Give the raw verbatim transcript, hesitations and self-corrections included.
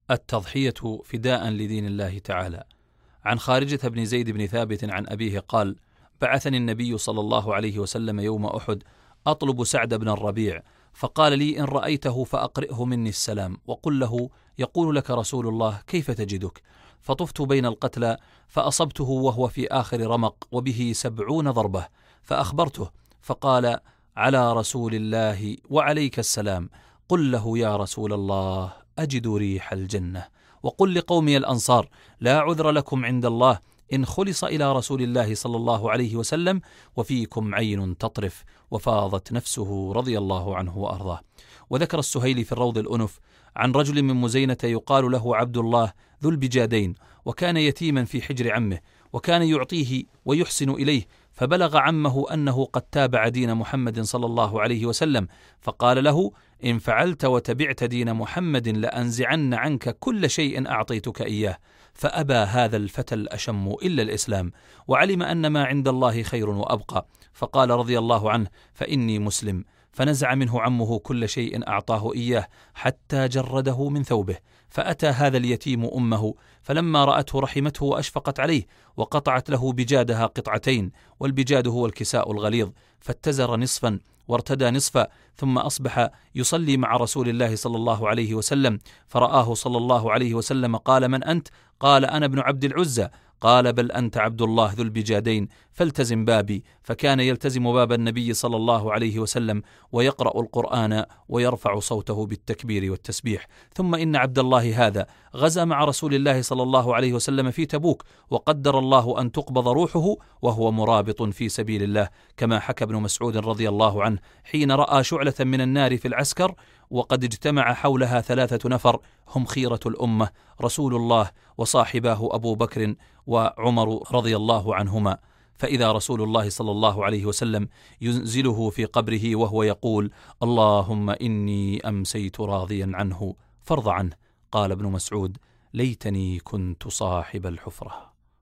التضحية فداء لدين الله تعالى. عن خارجة بن زيد بن ثابت عن أبيه قال: بعثني النبي صلى الله عليه وسلم يوم أحد أطلب سعد بن الربيع، فقال لي: إن رأيته فأقرئه مني السلام وقل له يقول لك رسول الله كيف تجدك؟ فطفت بين القتلى فأصبته وهو في آخر رمق وبه سبعون ضربة، فأخبرته فقال: على رسول الله وعليك السلام، قل له يا رسول الله أجد ريح الجنة، وقل لقومي الأنصار لا عذر لكم عند الله إن خلص إلى رسول الله صلى الله عليه وسلم وفيكم عين تطرف. وفاضت نفسه رضي الله عنه وأرضاه. وذكر السهيلي في الروض الأنف عن رجل من مزينة يقال له عبد الله ذو البجادين، وكان يتيما في حجر عمه، وكان يعطيه ويحسن إليه، فبلغ عمه أنه قد تابع دين محمد صلى الله عليه وسلم، فقال له: إن فعلت وتبعت دين محمد لأنزعن عنك كل شيء أعطيتك إياه. فأبى هذا الفتى الأشم إلا الإسلام، وعلم أن ما عند الله خير وأبقى، فقال رضي الله عنه: فإني مسلم. فنزع منه عمه كل شيء أعطاه إياه حتى جرده من ثوبه. فأتى هذا اليتيم أمه، فلما رأته رحمته وأشفقت عليه، وقطعت له بجادها قطعتين، والبجاد هو الكساء الغليظ، فاتزر نصفا وارتدى نصفا، ثم أصبح يصلي مع رسول الله صلى الله عليه وسلم، فرآه صلى الله عليه وسلم قال: من أنت؟ قال: أنا ابن عبد العزى. قال: بل أنت عبد الله ذو البجادين، فالتزم بابي. فكان يلتزم باب النبي صلى الله عليه وسلم ويقرأ القرآن ويرفع صوته بالتكبير والتسبيح. ثم إن عبد الله هذا غزا مع رسول الله صلى الله عليه وسلم في تبوك، وقدر الله أن تقبض روحه وهو مرابط في سبيل الله، كما حكى ابن مسعود رضي الله عنه حين رأى شعلة من النار في العسكر وقد اجتمع حولها ثلاثة نفر هم خيرة الأمة، رسول الله وصاحباه أبو بكر وعمر رضي الله عنهما، فإذا رسول الله صلى الله عليه وسلم ينزله في قبره وهو يقول: اللهم إني أمسيت راضيا عنه فارض عنه. قال ابن مسعود: ليتني كنت صاحب الحفرة.